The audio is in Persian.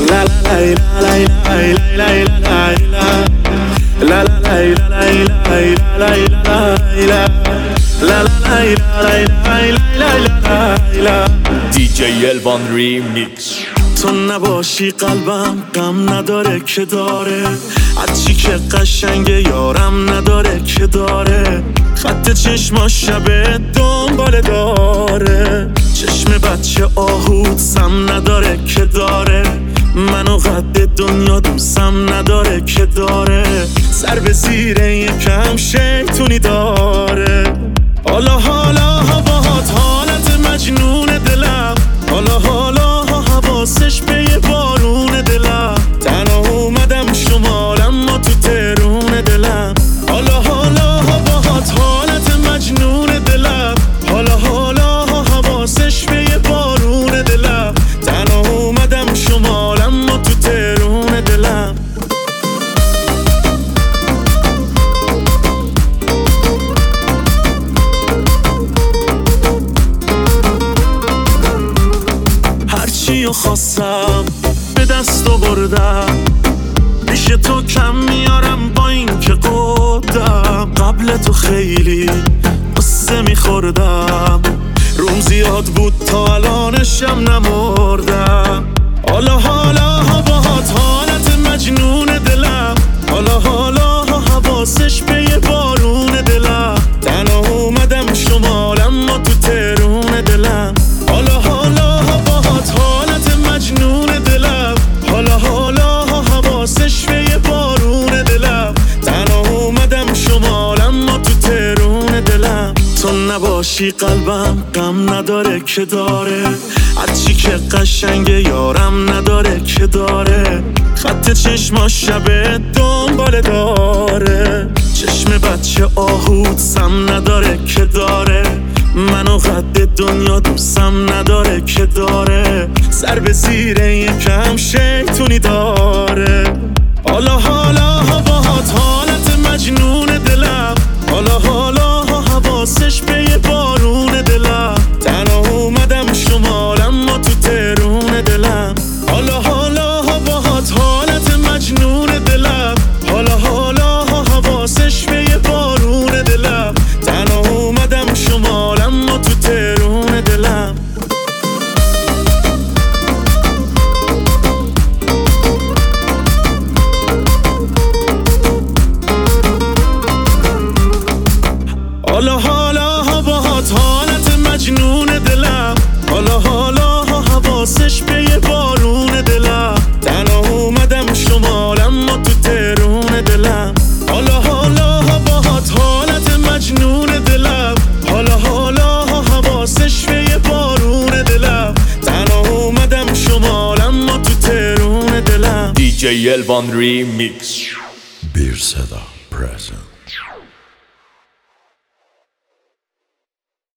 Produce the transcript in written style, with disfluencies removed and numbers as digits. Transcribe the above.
La la la la la la la la la la. DJ Elvan Remix. تو نباشی قلبم غم نداره که داره، هرچی که قشنگه یارم نداره که داره، خط چشما شبه دنباله داره، چشم بچه آهود سم نداره که داره، منو قد دنیا دوستم نداره که داره، سر به زیر یکم شیطونی داره. حالا باهات حالت مجنون دلم، حالا حواسش به یه بارون دلم، تنها اومدم شمال اما تو ترون دلم. حالا باهات حالت مجنون دلم، حالا حواسش به یه بارون دلم، تنها اومدم شمال اما تو ترون دلم. هرچی خواستم به دست آوردم، پیش تو کم میارم با این که قدم، قبل تو خیلی قصه میخوردم، روم زیاد بود تا الانشم نمردم. حالا باهات حالت مجنون دلم، حالا حواسش به یه بارون دلم، تنها اومدم شمال اما تو ترون دلم. حالا باهات حالت مجنون دلم، حالا حواسش به یه بارون دلم، تنها اومدم شمال اما تو ترون دلم. تو نباشی قلبم غم نداره که داره، هرچی که قشنگه یارم نداره که داره، خط چشما شبه دنباله داره، چشم بچه آهود سم نداره که داره، منو قد دنیا دوستم نداره که داره، سر به زیر یکم شیطونی داره. حالا باهات حالت مجنون دلم، حالا حواسش به یه بارون دلم، تنها اومدم شمال اما تو ترون دلم. حالا باهات حالت مجنون دلم، حالا حواسش به یه بارون دلم، تنها اومدم شمال اما تو ترون دلم. حالا باهات حالت مجنون دلم، حالا حواسش به یه بارون دلم، تنها اومدم شمال اما تو ترون دلم. حالا باهات حالت مجنون دلم، حالا حواسش به یه بارون دلم، تنها اومدم شمال اما تو ترون دلم. DJ Elvan Remix. Bir Seda present.